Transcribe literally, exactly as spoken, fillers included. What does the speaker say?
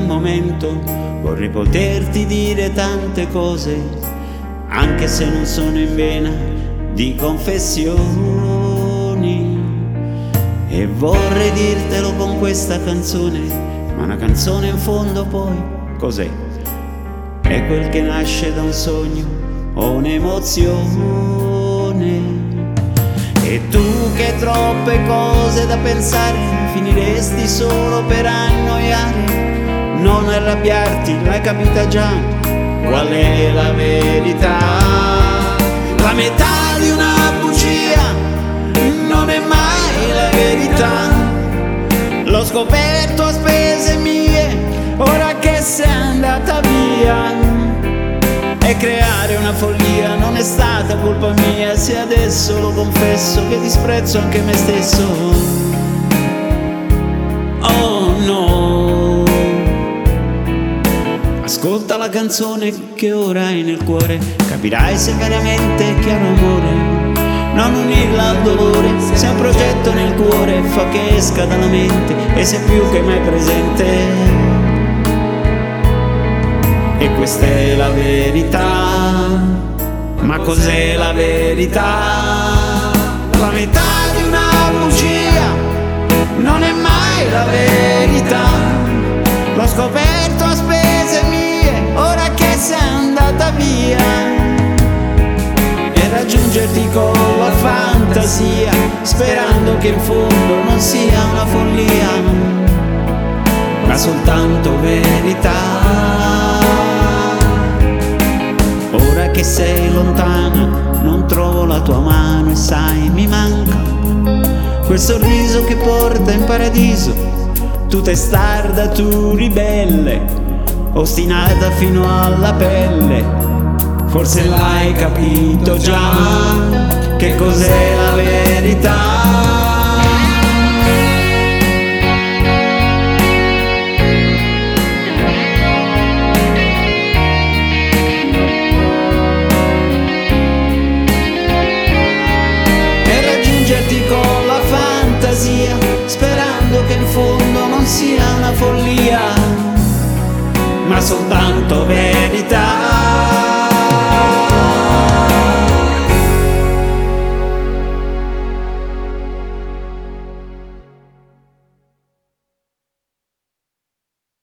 momento vorrei poterti dire tante cose, anche se non sono in vena di confessioni. E vorrei dirtelo con questa canzone, ma una canzone in fondo poi cos'è? È quel che nasce da un sogno o un'emozione. E tu che hai troppe cose da pensare, finiresti solo per annoiare. Non arrabbiarti, l'hai capita già, qual è la verità? La metà di una bugia non è mai la verità. L'ho scoperto a spese mie, ora che sei andata via. E creare una follia non è stata colpa mia, se adesso lo confesso che disprezzo anche me stesso. Oh no. Ascolta la canzone che ora hai nel cuore, capirai se veramente è chiaro amore. Non unirla al dolore, se è un progetto nel cuore, fa che esca dalla mente e sei più che mai presente. E questa è la verità. Ma cos'è la verità? La metà di una bugia non è mai la verità. L'ho scoperto a spese mie, ora che sei andata via. E raggiungerti con la fantasia, sperando che in fondo non sia una follia, ma soltanto verità. Ora che sei lontana non trovo la tua mano e sai mi manca quel sorriso che porta in paradiso. Tu testarda, tu ribelle, ostinata fino alla pelle. Forse l'hai capito già che cos'è la verità. Con la fantasia, sperando che in fondo non sia una follia, ma soltanto verità.